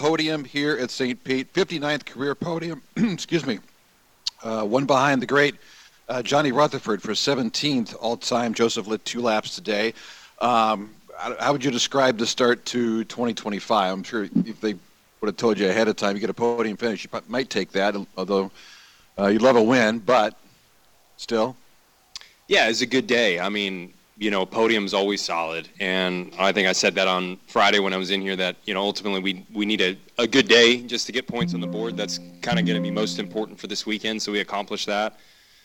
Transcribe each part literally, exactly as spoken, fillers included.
podium here at Saint Pete, fifty-ninth career podium, excuse me, uh, one behind the great uh, Johnny Rutherford for seventeenth all-time. Joseph lit two laps today. Um, how would you describe the start to twenty twenty-five? I'm sure if they would have told you ahead of time you get a podium finish, you might take that, although uh, you'd love a win, but still. Yeah, it's a good day. I mean, you know, podium's always solid, and I think I said that on Friday when I was in here that, you know, ultimately we we need a, a good day just to get points on the board. That's kind of going to be most important for this weekend, so we accomplished that.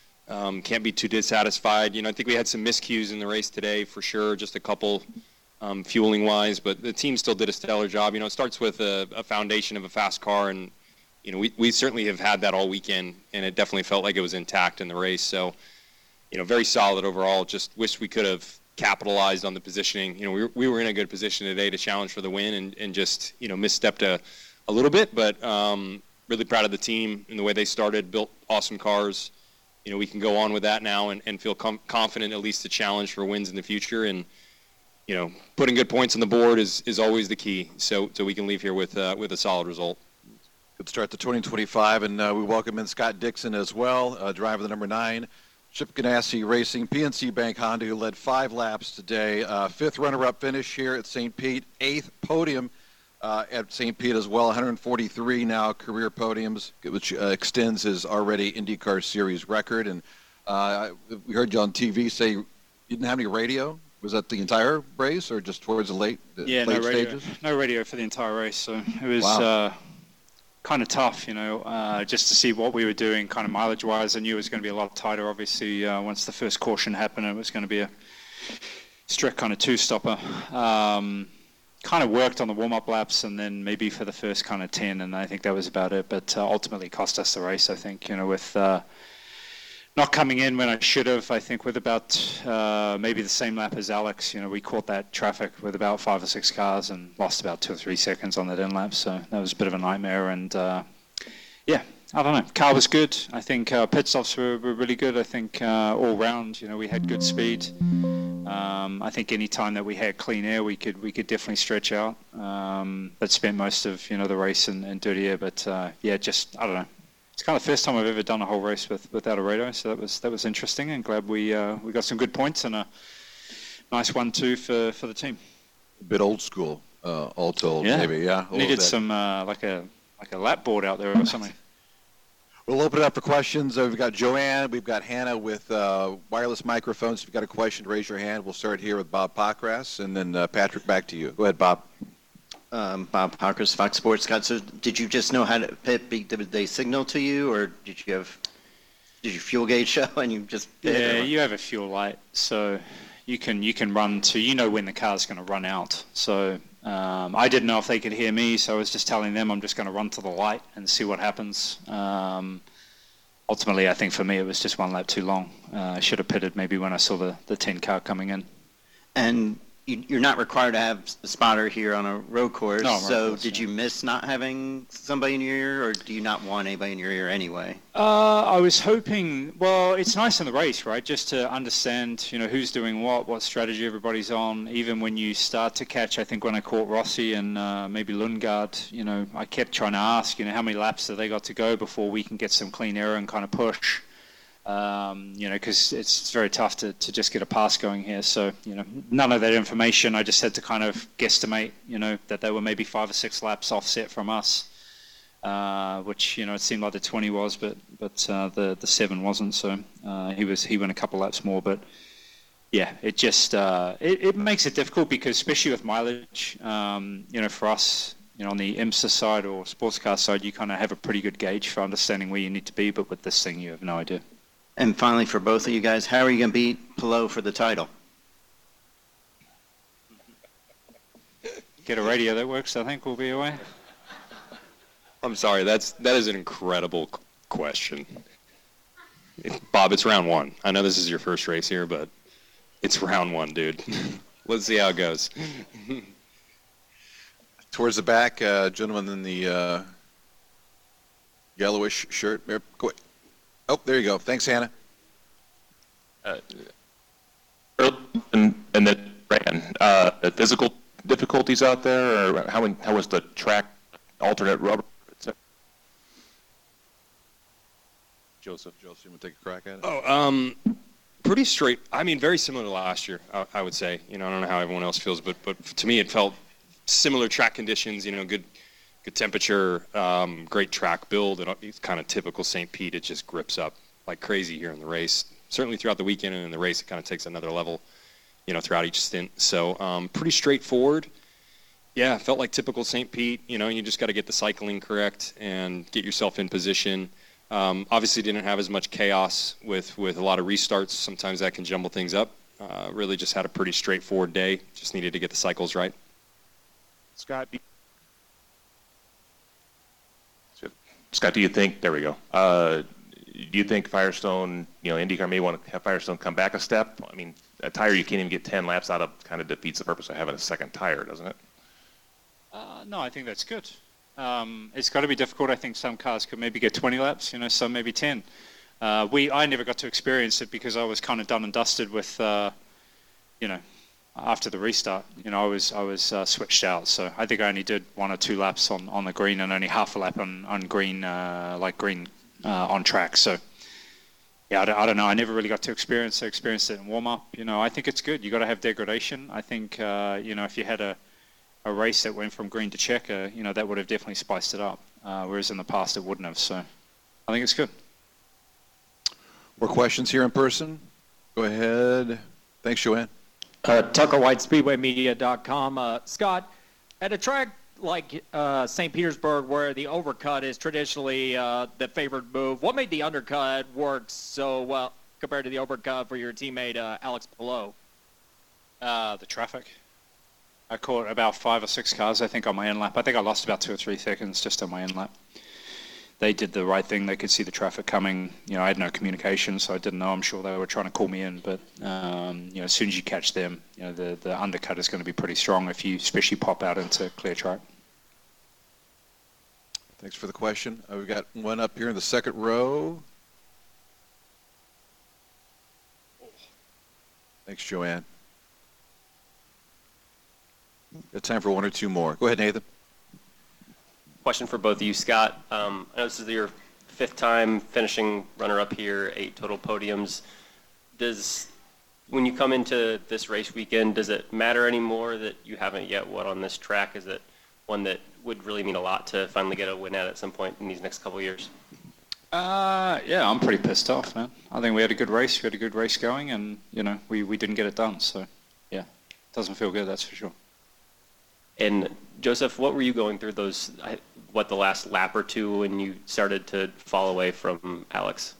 Um, can't be too dissatisfied. You know, I think we had some miscues in the race today for sure, just a couple um, fueling-wise, but the team still did a stellar job. You know, it starts with a, a foundation of a fast car, and, you know, we, we certainly have had that all weekend, and it definitely felt like it was intact in the race. So, you know, very solid overall. Just wish we could have capitalized on the positioning. You know, we were, we were in a good position today to challenge for the win and, and just, you know, misstepped a, a little bit, but um, really proud of the team and the way they started, built awesome cars. You know, we can go on with that now and, and feel com- confident at least to challenge for wins in the future. And, you know, putting good points on the board is, is always the key. So so we can leave here with uh, with a solid result. Good start to twenty twenty-five, and uh, we welcome in Scott Dixon as well, uh, driver the number nine, Chip Ganassi Racing, P N C Bank Honda, who led five laps today. Uh, fifth runner-up finish here at Saint Pete, eighth podium uh, at Saint Pete as well, one hundred forty-three now career podiums, which uh, extends his already IndyCar Series record. And uh, we heard you on T V say you didn't have any radio. Was that the entire race or just towards the late, the yeah, late no radio, stages? No radio for the entire race, so it was Wow. uh, kind of tough, you know, uh, just to see what we were doing kind of mileage-wise. I knew it was going to be a lot tighter, obviously, uh, once the first caution happened. It was going to be a strict kind of two-stopper. Um, kind of worked on the warm-up laps and then maybe for the first kind of ten, and I think that was about it. But uh, ultimately cost us the race, I think, you know, with uh, not coming in when I should have. I think with about uh, maybe the same lap as Alex, you know, we caught that traffic with about five or six cars and lost about two or three seconds on that in lap. So that was a bit of a nightmare. And uh, yeah, I don't know. Car was good. I think uh, pit stops were, were really good. I think uh, all round, you know, we had good speed. Um, I think any time that we had clean air, we could we could definitely stretch out. Um, but spent most of you know the race in, in dirty air. But uh, yeah, just I don't know. It's kind of the first time I've ever done a whole race with, without a radio, so that was that was interesting, and glad we uh, we got some good points and a nice one-two for, for the team. A bit old school, uh, all told, yeah. maybe, yeah. Needed some uh, like a like a lap board out there or something. We'll open it up for questions. Uh, we've got Joanne, we've got Hannah with uh, wireless microphones. If you've got a question, raise your hand. We'll start here with Bob Pockrass, and then uh, Patrick, back to you. Go ahead, Bob. Um, Bob Pockrass, Fox Sports. Scott, so did you just know how to pit? Did they signal to you, or did you have did your fuel gauge show and you just pit? Yeah, or? you have a fuel light, so you can you can run to you know when the car's going to run out. So um, I didn't know if they could hear me, so I was just telling them I'm just going to run to the light and see what happens. Um, ultimately, I think for me it was just one lap too long. Uh, I should have pitted maybe when I saw the the ten car coming in. And you, you're not required to have a spotter here on a road course. No, road so course, did yeah. you miss not having somebody in your ear, or do you not want anybody in your ear anyway? Uh, I was hoping, well, it's nice in the race, right, just to understand, you know, who's doing what, what strategy everybody's on. Even when you start to catch, I think when I caught Rossi and uh, maybe Lundgaard, you know, I kept trying to ask, you know, how many laps have they got to go before we can get some clean air and kind of push. Um, you know, because it's, it's very tough to, to just get a pass going here. So, you know, none of that information. I just had to kind of guesstimate, you know, that they were maybe five or six laps offset from us, uh, which, you know, it seemed like the twenty was, but but uh, the the seven wasn't. So uh, he was he went a couple laps more. But yeah, it just uh, it, it makes it difficult because especially with mileage, um, you know, for us. You know, on the IMSA side or sports car side, you kind of have a pretty good gauge for understanding where you need to be. But with this thing, you have no idea. And finally, for both of you guys, how are you going to beat Palou for the title? Get a radio that works, I think we'll be away. I'm sorry, that's that is an incredible question. Bob, it's round one. I know this is your first race here, but it's round one, dude. Let's see how it goes. Towards the back, uh, gentleman in the uh, yellowish shirt. Go Oh, there you go. Thanks, Hannah. Uh, and, and then ran. Uh, physical difficulties out there, or how how was the track alternate rubber. et cetera. Joseph. Joseph, you want to take a crack at it? Oh, um, pretty straight. I mean, very similar to last year, I, I would say. You know, I don't know how everyone else feels, but but to me, it felt similar track conditions. You know, good good temperature, um, great track build, and it's kind of typical Saint Pete. It just grips up like crazy here in the race. Certainly throughout the weekend and in the race, it kind of takes another level. You know, throughout each stint. So um, pretty straightforward. Yeah, felt like typical Saint Pete. You know, you just got to get the cycling correct and get yourself in position. Um, obviously didn't have as much chaos with, with a lot of restarts. Sometimes that can jumble things up. Uh, really just had a pretty straightforward day. Just needed to get the cycles right. Scott, do you, Scott, do you think, there we go, uh, do you think Firestone, you know, IndyCar may want to have Firestone come back a step? I mean, a tire you can't even get ten laps out of kind of defeats the purpose of having a second tire, doesn't it? Uh, no, I think that's good. Um, it's got to be difficult. I think some cars could maybe get twenty laps, you know, some maybe ten. Uh, we, I never got to experience it because I was kind of done and dusted with, uh, you know, after the restart. You know, I was I was uh, switched out, so I think I only did one or two laps on, on the green and only half a lap on on green, uh, like green uh, on track. So yeah, I don't, I don't know. I never really got to experience it. Experienced it in warm up. You know, I think it's good. You got to have degradation. I think uh, you know, if you had a a race that went from green to checker, you know, that would have definitely spiced it up. Uh, whereas in the past it wouldn't have. So I think it's good. More questions here in person? Go ahead. Thanks, Joanne. Uh, Tucker White, Speedway Media dot com. Uh, Scott, at a track like uh, Saint Petersburg, where the overcut is traditionally uh, the favored move, what made the undercut work so well compared to the overcut for your teammate uh, Alex Palou? Uh, the traffic. I caught about five or six cars, I think, on my end lap. I think I lost about two or three seconds just on my end lap. They did the right thing. They could see the traffic coming. You know, I had no communication, so I didn't know. I'm sure they were trying to call me in. But, um, you know, as soon as you catch them, you know, the, the undercut is going to be pretty strong if you especially pop out into clear track. Thanks for the question. Uh, we've got one up here in the second row. Thanks, Joanne. Got time for one or two more. Go ahead, Nathan. Question for both of you, Scott. Um, I know this is your fifth time finishing runner-up here, eight total podiums. Does, when you come into this race weekend, does it matter anymore that you haven't yet won on this track? Is it one that would really mean a lot to finally get a win at at some point in these next couple of years? Uh, yeah, I'm pretty pissed off, man. I think we had a good race. We had a good race going, and, you know, we, we didn't get it done. So, yeah, doesn't feel good, that's for sure. And Joseph, what were you going through those, what, the last lap or two when you started to fall away from Alex?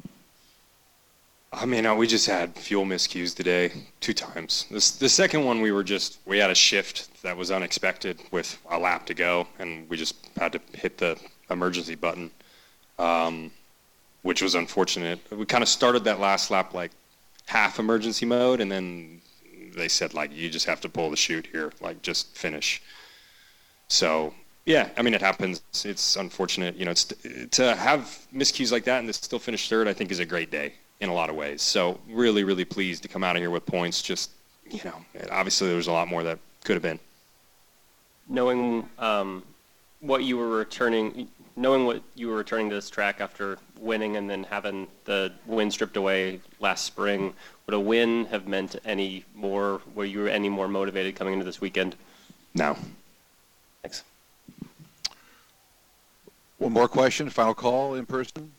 I mean, uh, we just had fuel miscues today two times. This, the second one, we were just, we had a shift that was unexpected with a lap to go, and we just had to hit the emergency button, um, which was unfortunate. We kind of started that last lap like half emergency mode, and then they said, like, you just have to pull the chute here, like, just finish. So, yeah, I mean, it happens. It's unfortunate. You know, it's, to have miscues like that and to still finish third, I think, is a great day in a lot of ways. So really, really pleased to come out of here with points. Just, you know, obviously there was a lot more that could have been. Knowing um, what you were returning, knowing what you were returning to this track after winning and then having the win stripped away last spring, would a win have meant any more? Were you any more motivated coming into this weekend? No. Thanks. One more question, final call in person.